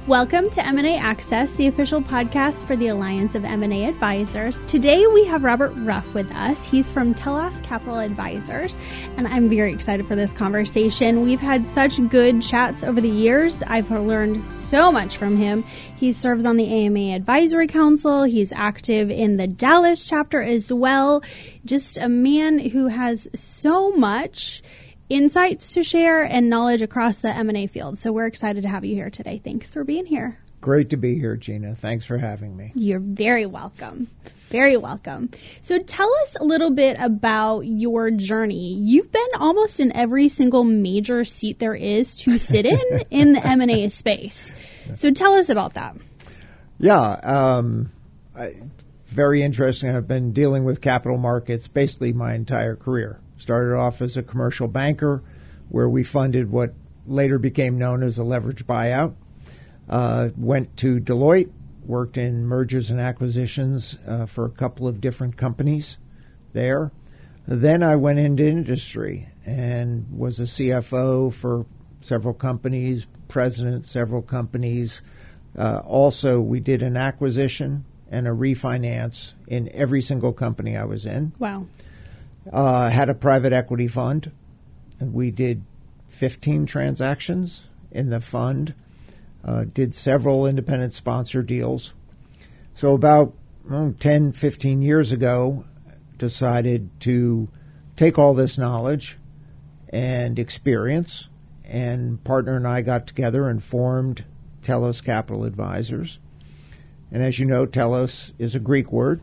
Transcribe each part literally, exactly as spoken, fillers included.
Welcome to M and A Access, the official podcast for the Alliance of M and A Advisors. Today we have Robert Ruff with us. He's from Telos Capital Advisors, and I'm very excited for this conversation. We've had such good chats over the years. I've learned so much from him. He serves on the A M A Advisory Council. He's active in the Dallas chapter as well. Just a man who has so much insights to share and knowledge across the M and A field. So we're excited to have you here today. Thanks for being here. Great to be here, Gina. Thanks for having me. You're very welcome. Very welcome. So tell us a little bit about your journey. You've been almost in every single major seat there is to sit in in the M and A space. So tell us about that. Yeah, um, I, very interesting. I've been dealing with capital markets basically my entire career. Started off as a commercial banker where we funded what later became known as a leveraged buyout. Uh, went to Deloitte, worked in mergers and acquisitions uh, for a couple of different companies there. Then I went into industry and was a C F O for several companies, president several companies. Uh, also, we did an acquisition and a refinance in every single company I was in. Wow. Uh, had a private equity fund, and we did fifteen transactions in the fund, uh, did several independent sponsor deals. So about oh, ten, fifteen years ago, decided to take all this knowledge and experience, and partner and I got together and formed Telos Capital Advisors. And as you know, Telos is a Greek word,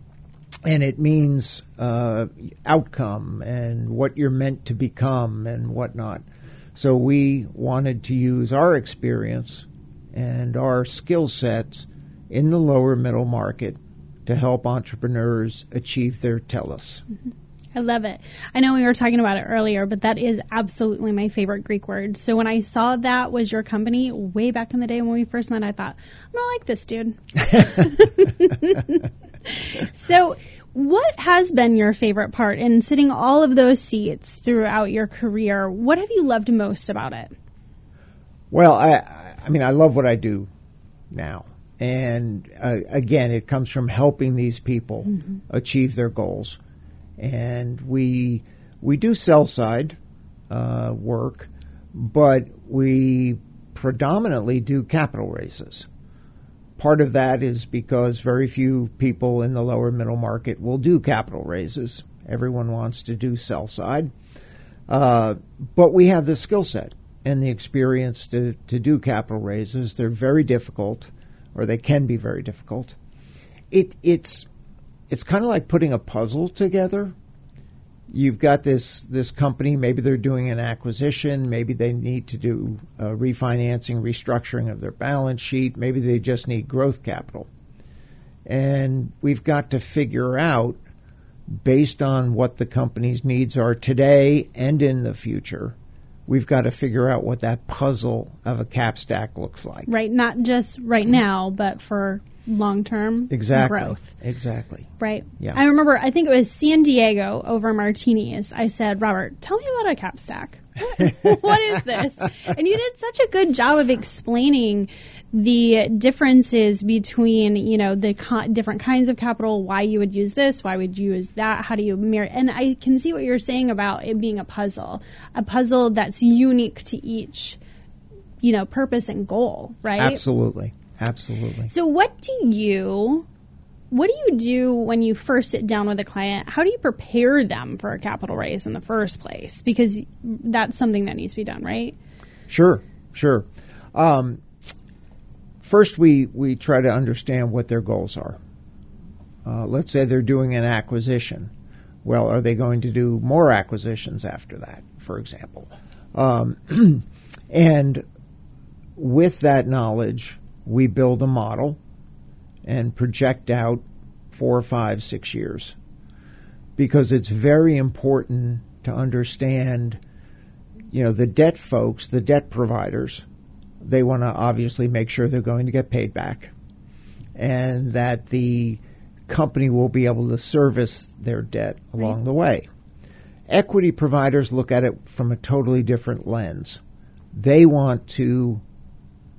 and it means uh, outcome and what you're meant to become and whatnot. So we wanted to use our experience and our skill sets in the lower middle market to help entrepreneurs achieve their telos. Mm-hmm. I love it. I know we were talking about it earlier, but that is absolutely my favorite Greek word. So when I saw that was your company way back in the day when we first met, I thought, I'm going to like this dude. So what has been your favorite part in sitting all of those seats throughout your career? What have you loved most about it? Well, I, I mean, I love what I do now. And uh, again, it comes from helping these people mm-hmm. achieve their goals. And we we do sell-side uh, work, but we predominantly do capital raises. Part of that is because very few people in the lower middle market will do capital raises. Everyone wants to do sell-side. Uh, but we have the skill set and the experience to, to do capital raises. They're very difficult, or they can be very difficult. It It's... It's kind of like putting a puzzle together. You've got this this company, maybe they're doing an acquisition, maybe they need to do uh, refinancing, restructuring of their balance sheet, maybe they just need growth capital. And we've got to figure out, based on what the company's needs are today and in the future, we've got to figure out what that puzzle of a cap stack looks like. Right, not just right now, but for long-term exactly. growth. Exactly. Right. Yeah. I remember, I think it was San Diego over Martinis. I said, Robert, tell me about a cap stack. What is this? And you did such a good job of explaining the differences between, you know, the co- different kinds of capital, why you would use this, why would you use that, how do you mirror. And I can see what you're saying about it being a puzzle, a puzzle that's unique to each, you know, purpose and goal, right? Absolutely. Absolutely. So what do you, what do you do when you first sit down with a client? How do you prepare them for a capital raise in the first place? Because that's something that needs to be done, right? Sure, sure. Um, first, we, we try to understand what their goals are. Uh, let's say they're doing an acquisition. Well, are they going to do more acquisitions after that, for example? Um, and with that knowledge, we build a model and project out four, five, six years, because it's very important to understand, you know, the debt folks, the debt providers, they want to obviously make sure they're going to get paid back and that the company will be able to service their debt along right. the way. Equity providers look at it from a totally different lens. They want to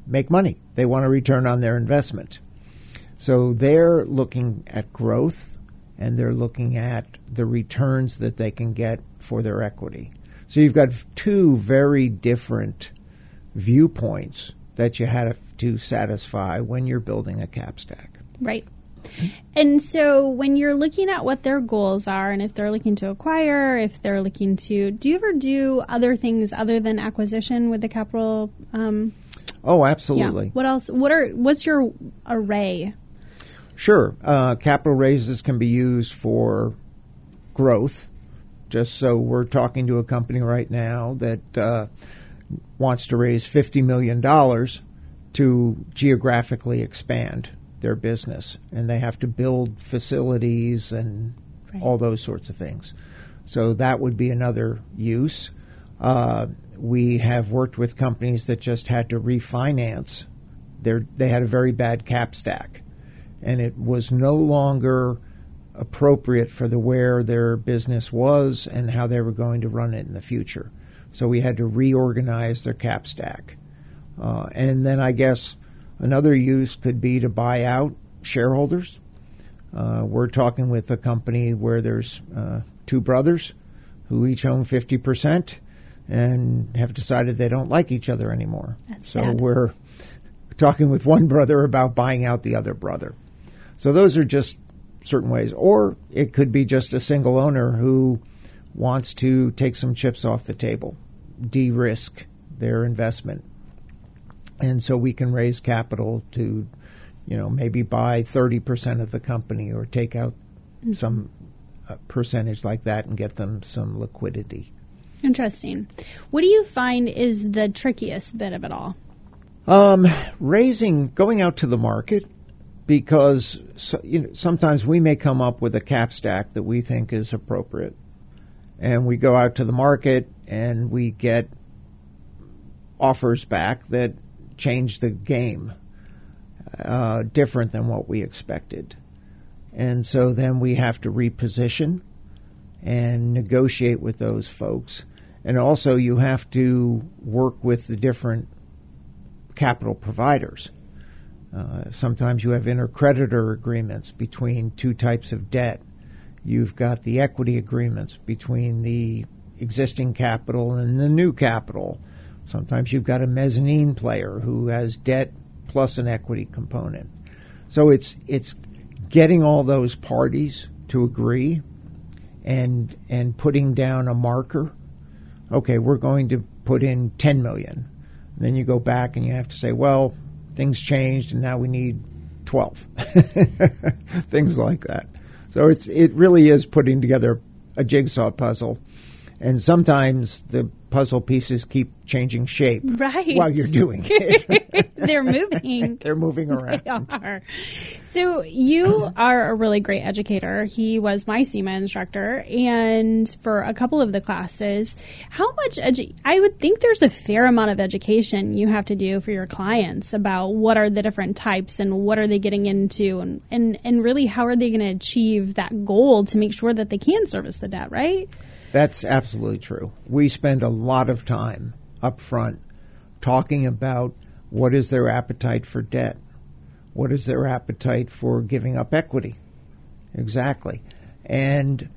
make money. They want a return on their investment. So they're looking at growth, and they're looking at the returns that they can get for their equity. So you've got two very different viewpoints that you have to satisfy when you're building a cap stack. Right. And so when you're looking at what their goals are, and if they're looking to acquire, if they're looking to, do you ever do other things other than acquisition with the capital? Um, oh, absolutely. Yeah. What else? What are, what's your array? Sure. Uh, capital raises can be used for growth. Just so we're talking to a company right now that uh, wants to raise fifty million dollars to geographically expand their business. And they have to build facilities and right. all those sorts of things. So that would be another use. Uh, we have worked with companies that just had to refinance. Their, they had a very bad cap stack. And it was no longer appropriate for the where their business was and how they were going to run it in the future. So we had to reorganize their cap stack. Uh, and then I guess another use could be to buy out shareholders. Uh, we're talking with a company where there's uh, two brothers who each own fifty percent and have decided they don't like each other anymore. That's so sad. We're talking with one brother about buying out the other brother. So those are just certain ways. Or it could be just a single owner who wants to take some chips off the table, de-risk their investment. And so we can raise capital to, you know, maybe buy thirty percent of the company or take out mm-hmm. some uh, percentage like that and get them some liquidity. Interesting. What do you find is the trickiest bit of it all? Um, raising, going out to the market. Because so, you know, sometimes we may come up with a cap stack that we think is appropriate. And we go out to the market and we get offers back that change the game, uh, different than what we expected. And so then we have to reposition and negotiate with those folks. And also you have to work with the different capital providers. Uh, sometimes you have intercreditor agreements between two types of debt. You've got the equity agreements between the existing capital and the new capital. Sometimes you've got a mezzanine player who has debt plus an equity component. So it's it's getting all those parties to agree and and putting down a marker. Okay, we're going to put in ten million dollars. And then you go back and you have to say, well, things changed, and now we need twelve. Things like that. So it's it really is putting together a jigsaw puzzle, and sometimes the puzzle pieces keep changing shape right. while you're doing it. They're moving. They're moving around. They are. So you are a really great educator. He was my SEMA instructor, and for a couple of the classes, how much edu- I would think there's a fair amount of education you have to do for your clients about what are the different types and what are they getting into, and, and, and really how are they going to achieve that goal to make sure that they can service the debt, right? That's absolutely true. We spend a lot of time up front talking about what is their appetite for debt. What is their appetite for giving up equity? Exactly. And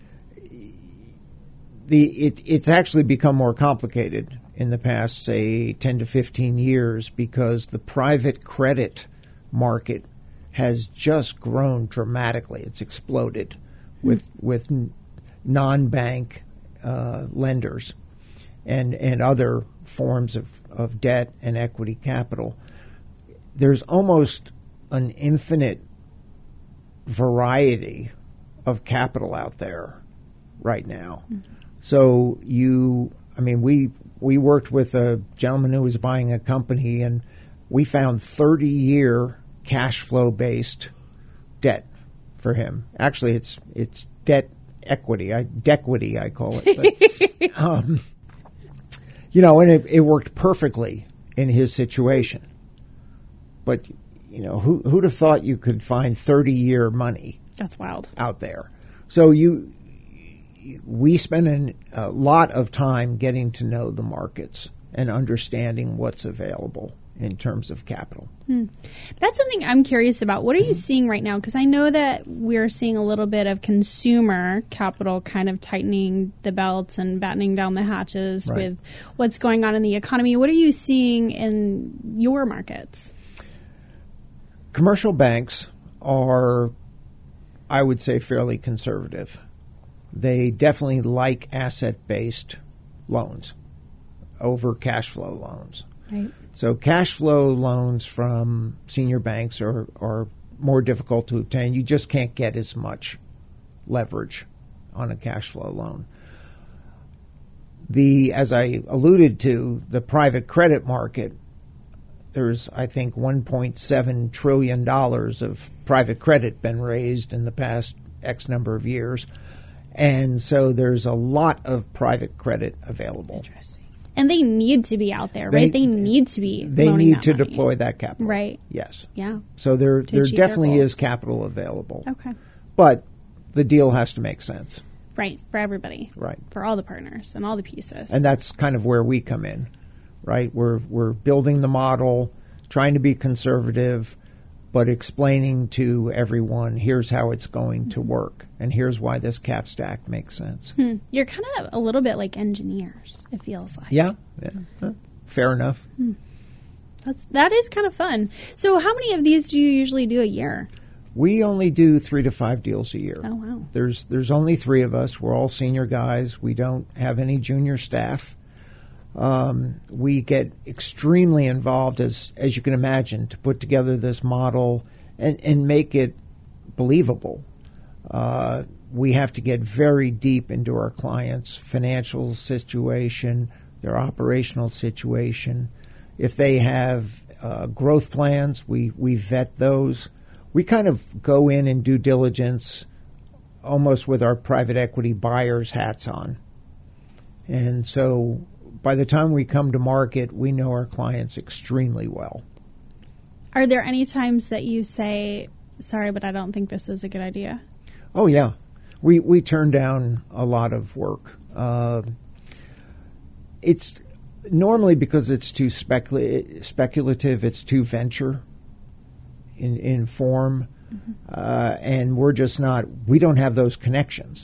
the it, it's actually become more complicated in the past, say, ten to fifteen years because the private credit market has just grown dramatically. It's exploded with with non-bank uh, lenders and, and other forms of, of debt and equity capital. There's almost an infinite variety of capital out there right now. Mm-hmm. So you, I mean, we we worked with a gentleman who was buying a company, and we found thirty-year cash flow based debt for him. Actually, it's it's debt equity, I dequity I call it. But, um, you know, and it, it worked perfectly in his situation. But you know, who who'd have thought you could find thirty-year money? That's wild out there. So you, we spend an, a lot of time getting to know the markets and understanding what's available. in terms of capital. Hmm. That's something I'm curious about. What are you seeing right now? Because I know that we're seeing a little bit of consumer capital kind of tightening the belts and battening down the hatches Right. with what's going on in the economy. What are you seeing in your markets? Commercial banks are, I would say, fairly conservative. They definitely like asset-based loans over cash flow loans. Right. So cash flow loans from senior banks are, are more difficult to obtain. You just can't get as much leverage on a cash flow loan. The, as I alluded to, the private credit market, there's, I think, one point seven trillion dollars of private credit been raised in the past X number of years. And so there's a lot of private credit available. Interesting. And they need to be out there, right? They, they need to be They loaning need that to money. deploy that capital. Right. Yes. Yeah. So there, there achieve their definitely goals. is capital available. Okay. But the deal has to make sense. Right. For everybody. Right. For all the partners and all the pieces. And that's kind of where we come in, right? We're we're building the model, trying to be conservative, but explaining to everyone, here's how it's going to work, and here's why this cap stack makes sense. Hmm. You're kind of a little bit like engineers, it feels like. Yeah, yeah. Huh. Fair enough. Hmm. That's, that is kind of fun. So how many of these do you usually do a year? We only do three to five deals a year. Oh, wow. There's there's only three of us. We're all senior guys. We don't have any junior staff. Um, we get extremely involved, as as you can imagine, to put together this model and, and make it believable. Uh, we have to get very deep into our clients' financial situation, their operational situation. If they have uh, growth plans, we, we vet those. We kind of go in and do diligence almost with our private equity buyers' hats on. And so by the time we come to market, we know our clients extremely well. Are there any times that you say, sorry, but I don't think this is a good idea? Oh, yeah. We we turn down a lot of work. Uh, it's normally because it's too specula- speculative, it's too venture in, in form, mm-hmm. uh, and we're just not, we don't have those connections.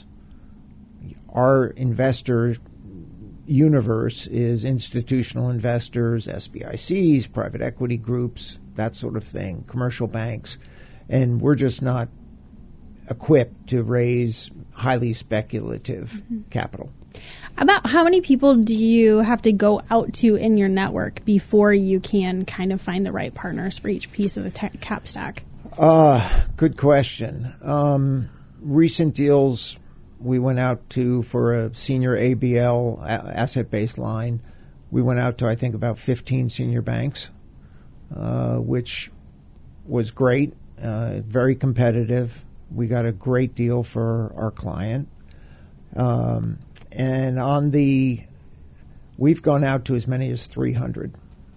Our investor universe is institutional investors, S B I Cs, private equity groups, that sort of thing, commercial banks, and we're just not equipped to raise highly speculative mm-hmm. capital. About how many people do you have to go out to in your network before you can kind of find the right partners for each piece of the tech cap stack? Uh, good question. Um, recent deals we went out to for a senior A B L a- asset-based line. We went out to, I think, about fifteen senior banks, uh, which was great, uh, very competitive. We got a great deal for our client. Um, and on the, we've gone out to as many as three hundred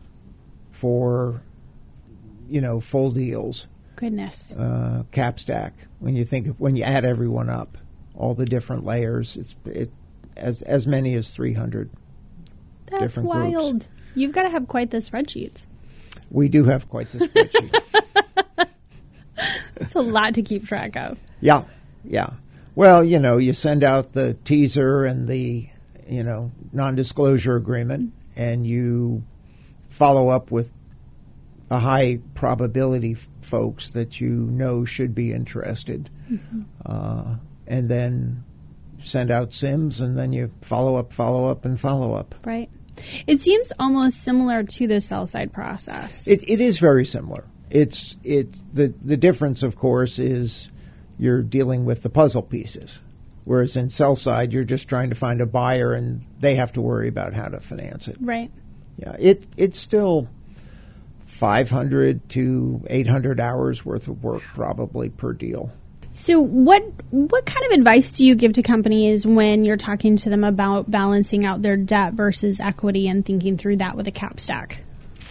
for, you know, full deals. Goodness. Uh, cap stack. When you think of, when you add everyone up, all the different layers, it's it as as many as three hundred. That's different wild. groups. You've got to have quite the spreadsheets. We do have quite the spreadsheet. It's a lot to keep track of. Yeah, yeah. Well, you know, you send out the teaser and the, you know, non-disclosure agreement, and you follow up with a high probability f- folks that you know should be interested. Mm-hmm. Uh, and then send out Sims, and then you follow up, follow up, and follow up. Right. It seems almost similar to the sell side process. It, it is very similar. It's it the the difference, of course, is you're dealing with the puzzle pieces, whereas in sell side you're just trying to find a buyer, and they have to worry about how to finance it. Right. Yeah. It it's still five hundred to eight hundred hours worth of work probably per deal. So what what kind of advice do you give to companies when you're talking to them about balancing out their debt versus equity and thinking through that with a cap stack?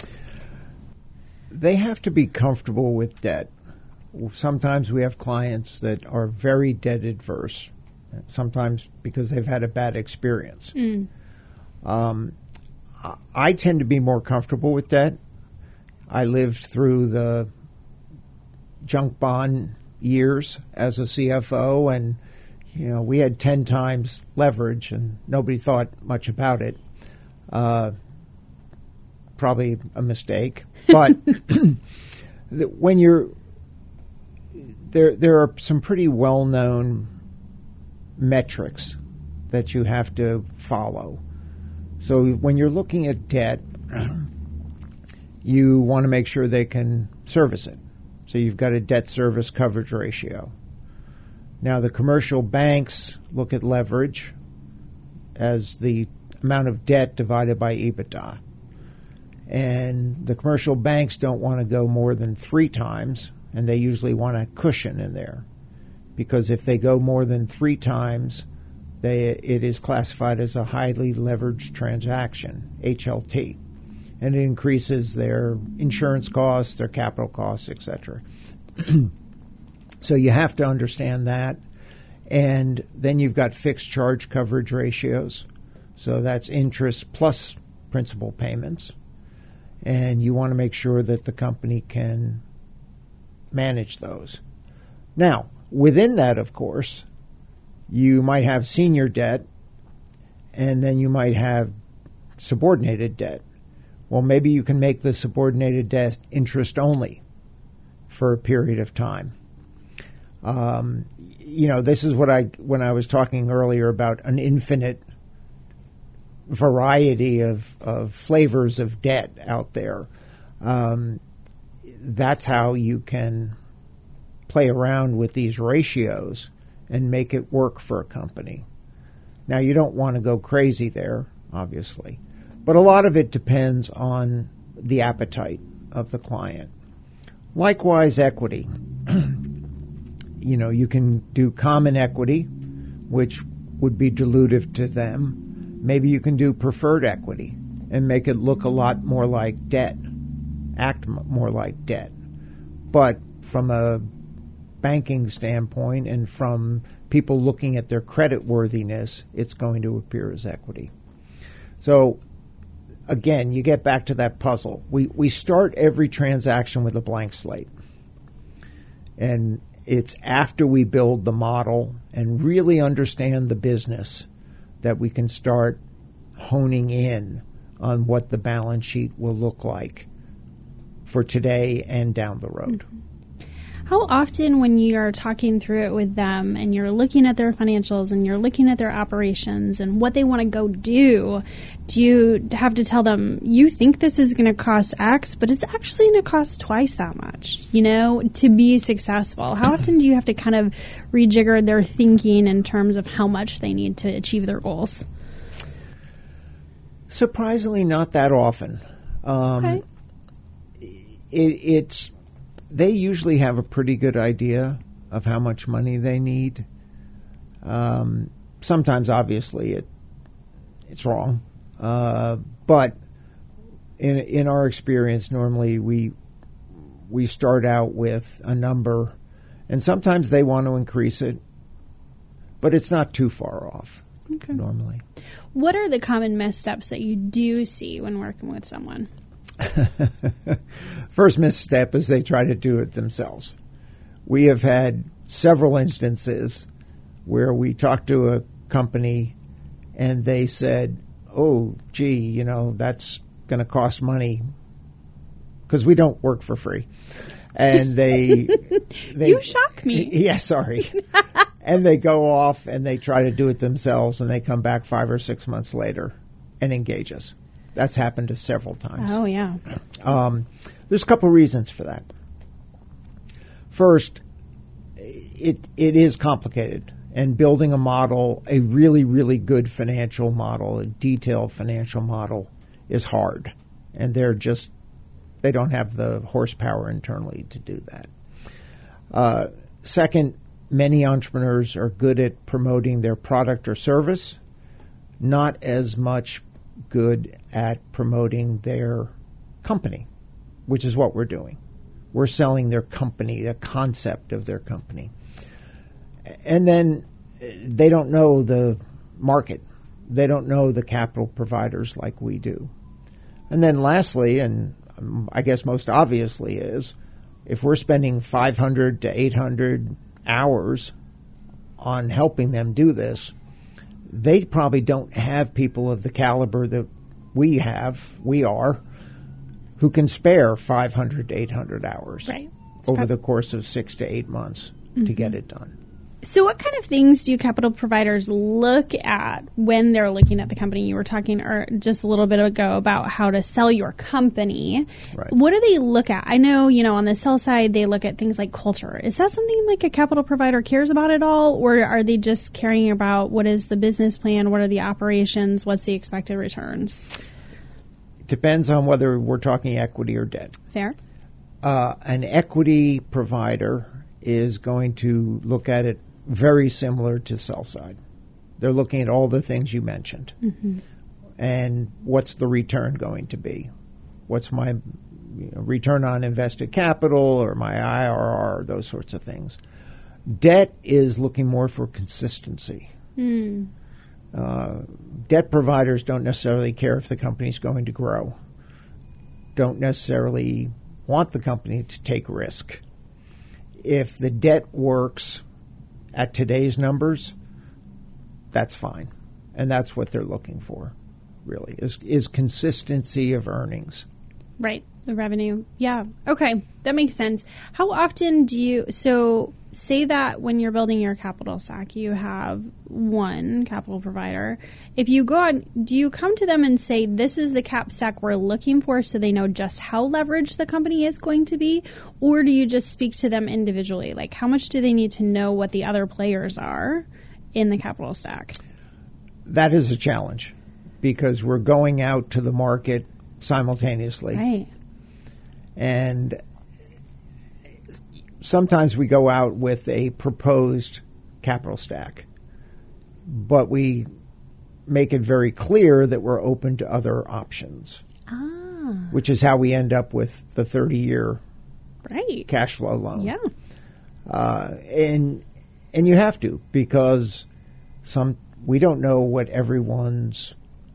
They have to be comfortable with debt. Sometimes we have clients that are very debt adverse, sometimes because they've had a bad experience. Mm. Um, I tend to be more comfortable with debt I lived through the junk bond years as a C F O, and you know we had ten times leverage, and nobody thought much about it. Uh, probably a mistake, but when you're there, there are some pretty well-known metrics that you have to follow. So when you're looking at debt, you want to make sure they can service it. So you've got a debt service coverage ratio. Now the commercial banks look at leverage as the amount of debt divided by EBITDA. And the commercial banks don't want to go more than three times, and they usually want a cushion in there. Because if they go more than three times, they, it is classified as a highly leveraged transaction, H L T. And it increases their insurance costs, their capital costs, et cetera. So you have to understand that. And then you've got fixed charge coverage ratios. So that's interest plus principal payments. And you want to make sure that the company can manage those. Now, within that, of course, you might have senior debt, and then you might have subordinated debt. Well, maybe you can make the subordinated debt interest only for a period of time. Um, you know, this is what I, when I was talking earlier about an infinite variety of, of flavors of debt out there. Um, that's how you can play around with these ratios and make it work for a company. Now, you don't want to go crazy there, obviously. But a lot of it depends on the appetite of the client. Likewise, equity. You know, you can do common equity, which would be dilutive to them. Maybe you can do preferred equity and make it look a lot more like debt, act more like debt. But from a banking standpoint and from people looking at their credit worthiness, it's going to appear as equity. So again, you get back to that puzzle. We we start every transaction with a blank slate. And it's after we build the model and really understand the business that we can start honing in on what the balance sheet will look like for today and down the road. How often when you are talking through it with them and you're looking at their financials and you're looking at their operations and what they want to go do, do you have to tell them, you think this is going to cost X, but it's actually going to cost twice that much, you know, to be successful? How often do you have to kind of rejigger their thinking in terms of how much they need to achieve their goals? Surprisingly, not that often. Um, okay. It, it's... They usually have a pretty good idea of how much money they need. Um, sometimes, obviously, it it's wrong. Uh, but in in our experience, normally we we start out with a number, and sometimes they want to increase it, but it's not too far off. Okay. Normally. What are the common missteps that you do see when working with someone? First misstep is they try to do it themselves. We have had several instances where we talked to a company and they said, oh, gee, you know, that's going to cost money because we don't work for free. And they... they you shock me. Yeah, sorry. And they go off and they try to do it themselves and they come back five or six months later and engage us. That's happened to several times. Oh, yeah. Um, there's a couple of reasons for that. First, it it is complicated. And building a model, a really, really good financial model, a detailed financial model, is hard. And they're just, they don't have the horsepower internally to do that. Uh, second, many entrepreneurs are good at promoting their product or service, not as much good at promoting their company, which is what we're doing. We're selling their company, the concept of their company. And then they don't know the market. They don't know the capital providers like we do. And then lastly, and I guess most obviously is, if we're spending five hundred to eight hundred hours on helping them do this, they probably don't have people of the caliber that we have, we are, who can spare five hundred to eight hundred hours right. over prob- the course of six to eight months mm-hmm. to get it done. So what kind of things do capital providers look at when they're looking at the company? You were talking or just a little bit ago about how to sell your company. Right. What do they look at? I know, you know, on the sell side, they look at things like culture. Is that something like a capital provider cares about at all? Or are they just caring about what is the business plan? What are the operations? What's the expected returns? Depends on whether we're talking equity or debt. Fair. Uh, an equity provider is going to look at it very similar to sell side. They're looking at all the things you mentioned. Mm-hmm. And what's the return going to be? What's my you know, return on invested capital or my I R R, those sorts of things. Debt is looking more for consistency. Mm. Uh, debt providers don't necessarily care if the company's going to grow, don't necessarily want the company to take risk. If the debt works at today's numbers, that's fine. And that's what they're looking for, really, is, is consistency of earnings. Right. The revenue. Yeah. Okay. That makes sense. How often do you, so say that when you're building your capital stack, you have one capital provider. If you go on, do you come to them and say, this is the cap stack we're looking for so they know just how leveraged the company is going to be? Or do you just speak to them individually? Like how much do they need to know what the other players are in the capital stack? That is a challenge because we're going out to the market simultaneously. Right. And sometimes we go out with a proposed capital stack, but we make it very clear that we're open to other options, ah. which is how we end up with the thirty-year right. cash flow loan. Yeah. Uh, and and you have to because some we don't know what everyone's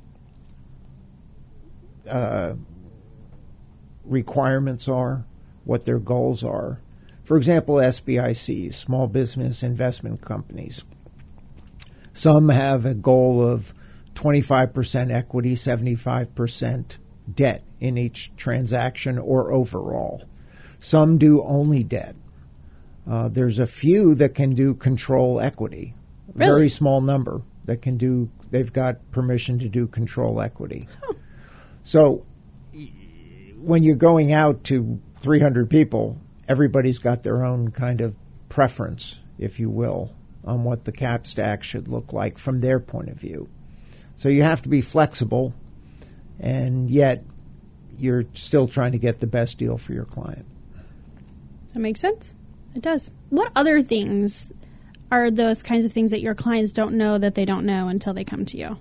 uh, requirements are, what their goals are. For example, S B I Cs, small business investment companies. Some have a goal of twenty-five percent equity, seventy-five percent debt in each transaction or overall. Some do only debt. Uh, there's a few that can do control equity, a really? very small number that can do, they've got permission to do control equity. Huh. So when you're going out to three hundred people, everybody's got their own kind of preference, if you will, on what the cap stack should look like from their point of view. So you have to be flexible, and yet you're still trying to get the best deal for your client. That makes sense. It does. What other things are those kinds of things that your clients don't know that they don't know until they come to you?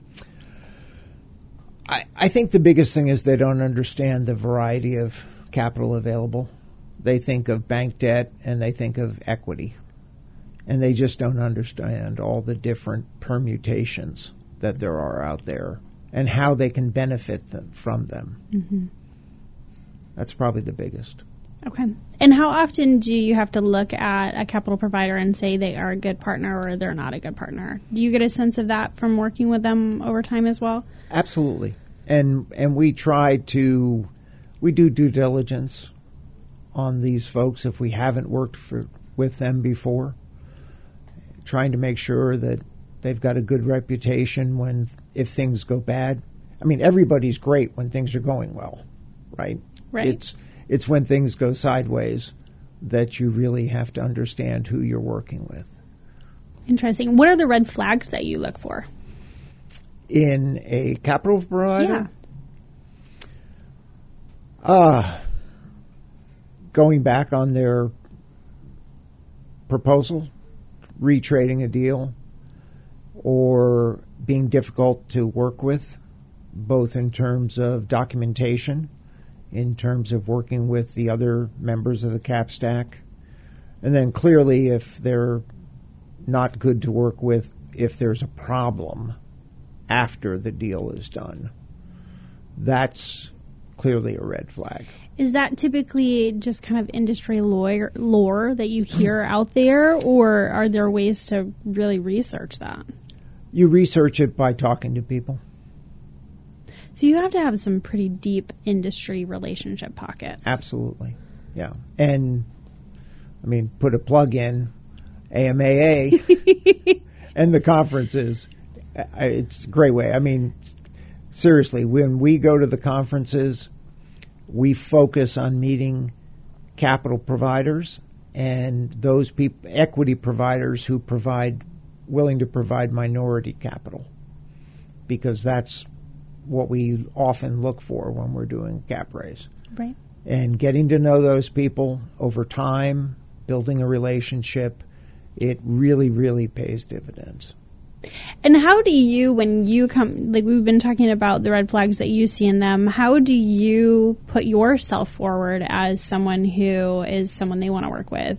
I, I think the biggest thing is they don't understand the variety of capital available. They think of bank debt and they think of equity. And they just don't understand all the different permutations that there are out there and how they can benefit them from them. Mm-hmm. That's probably the biggest. Okay. And how often do you have to look at a capital provider and say they are a good partner or they're not a good partner? Do you get a sense of that from working with them over time as well? Absolutely. And and we try to, we do due diligence on these folks if we haven't worked for, with them before, trying to make sure that they've got a good reputation when, if things go bad. I mean, everybody's great when things are going well, right? Right. It's It's when things go sideways that you really have to understand who you're working with. Interesting. What are the red flags that you look for? In a capital provider? Yeah. Uh, going back on their proposal, retrading a deal, or being difficult to work with, both in terms of documentation, in terms of working with the other members of the cap stack. And then clearly if they're not good to work with, if there's a problem after the deal is done. That's clearly a red flag. Is that typically just kind of industry lawyer, lore that you hear out there, or are there ways to really research that? You research it by talking to people. So you have to have some pretty deep industry relationship pockets. Absolutely. Yeah. And, I mean, put a plug in, A M A A and the conferences. It's a great way. I mean, seriously, when we go to the conferences, we focus on meeting capital providers and those peop- equity providers who provide, willing to provide minority capital, because that's what we often look for when we're doing a cap raise. Right. And getting to know those people over time, building a relationship, it really, really pays dividends. And how do you, when you come, like we've been talking about the red flags that you see in them, how do you put yourself forward as someone who is someone they want to work with?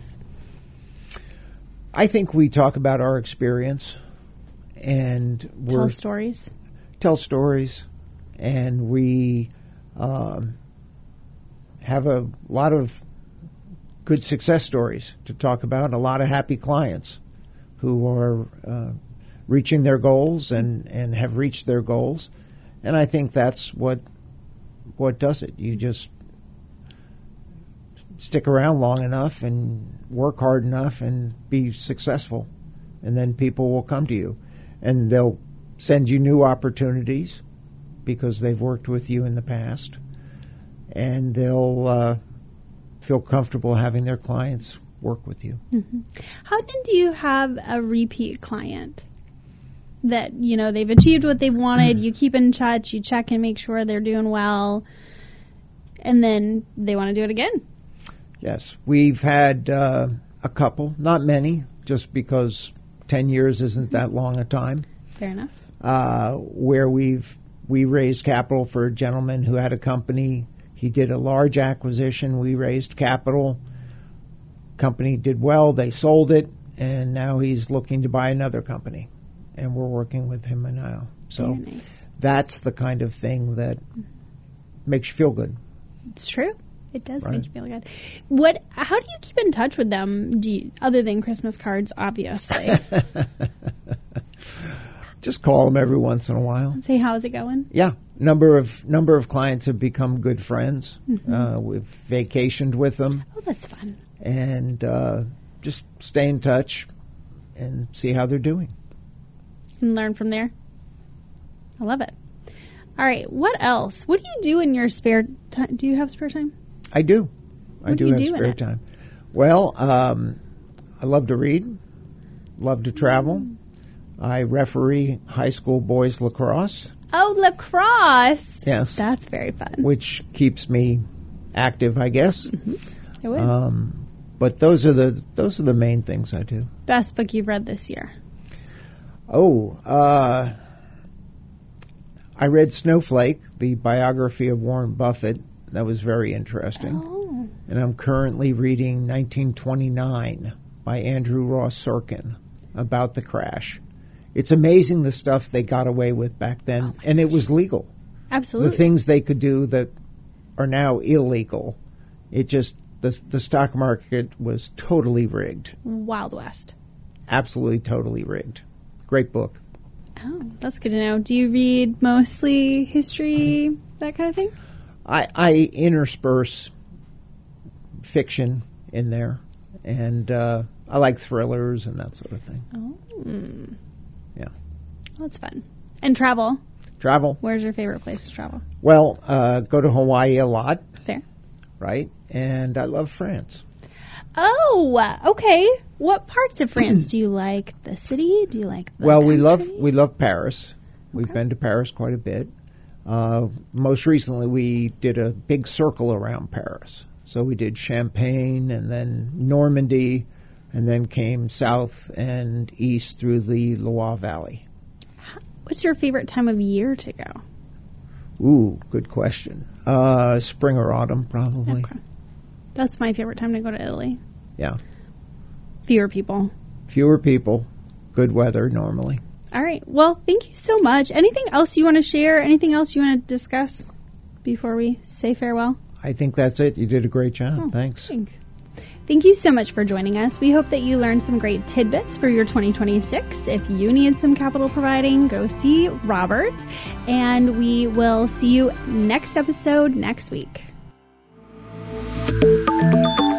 I think we talk about our experience and we're Tell stories. Tell stories, and we um, have a lot of good success stories to talk about, a lot of happy clients who are uh, reaching their goals and, and have reached their goals. And I think that's what what does it. You just stick around long enough and work hard enough and be successful, and then people will come to you. And they'll send you new opportunities because they've worked with you in the past. And they'll uh, feel comfortable having their clients work with you. Mm-hmm. How often do you have a repeat client that, you know, they've achieved what they wanted, you keep in touch, you check and make sure they're doing well, and then they want to do it again? Yes. We've had uh, a couple, not many, just because ten years isn't that long a time. Fair enough. Uh, where we've we raised capital for a gentleman who had a company. He did a large acquisition. We raised capital. Company did well. They sold it, and now he's looking to buy another company, and we're working with him now. So Very nice. That's the kind of thing that makes you feel good. It's true. It does Right. make you feel good. What? How do you keep in touch with them? Do you, other than Christmas cards, obviously. Just call them every once in a while. Say, how's it going? Yeah, number of number of clients have become good friends. Mm-hmm. Uh, we've vacationed with them, Oh, that's fun. and uh, just stay in touch and see how they're doing. And learn from there. I love it. All right. What else? What do you do in your spare time? Do you have spare time? I do. I What do do you have do in spare it? time. Well, um, I love to read, love to travel. I referee high school boys lacrosse. Oh, lacrosse. Yes. That's very fun. Which keeps me active, I guess. It would. Um, but those are the those are the main things I do. Best book you've read this year? Oh, uh, I read Snowflake, the biography of Warren Buffett. That was very interesting. Oh. And I'm currently reading nineteen twenty-nine by Andrew Ross Sorkin about the crash. It's amazing the stuff they got away with back then, Oh and it was legal. Absolutely. The things they could do that are now illegal. It just, the, the stock market was totally rigged. Wild West. Absolutely totally rigged. Great book. Oh, that's good to know. Do you read mostly history, that kind of thing? I, I intersperse fiction in there, and uh, I like thrillers and that sort of thing. Oh. Mm. Yeah. That's fun. And travel. Travel. Where's your favorite place to travel? Well, uh, go to Hawaii a lot, Fair. right? And I love France. Oh, okay. What parts of France do you like? The city? Do you like the Well, we love country? we love Paris. We've Okay. been to Paris quite a bit. Uh, most recently, we did a big circle around Paris. So we did Champagne and then Normandy, and then came south and east through the Loire Valley. What's your favorite time of year to go? Ooh, good question. Uh, spring or autumn, probably. Okay. That's my favorite time to go to Italy. Yeah. Fewer people. Fewer people, good weather normally. All right. Well, thank you so much. Anything else you want to share? Anything else you want to discuss? before we say farewell? I think that's it. You did a great job. Oh, Thanks. Thanks. Thank you so much for joining us. We hope that you learned some great tidbits for your twenty twenty-six. If you need some capital providing, go see Robert. And we will see you next episode next week.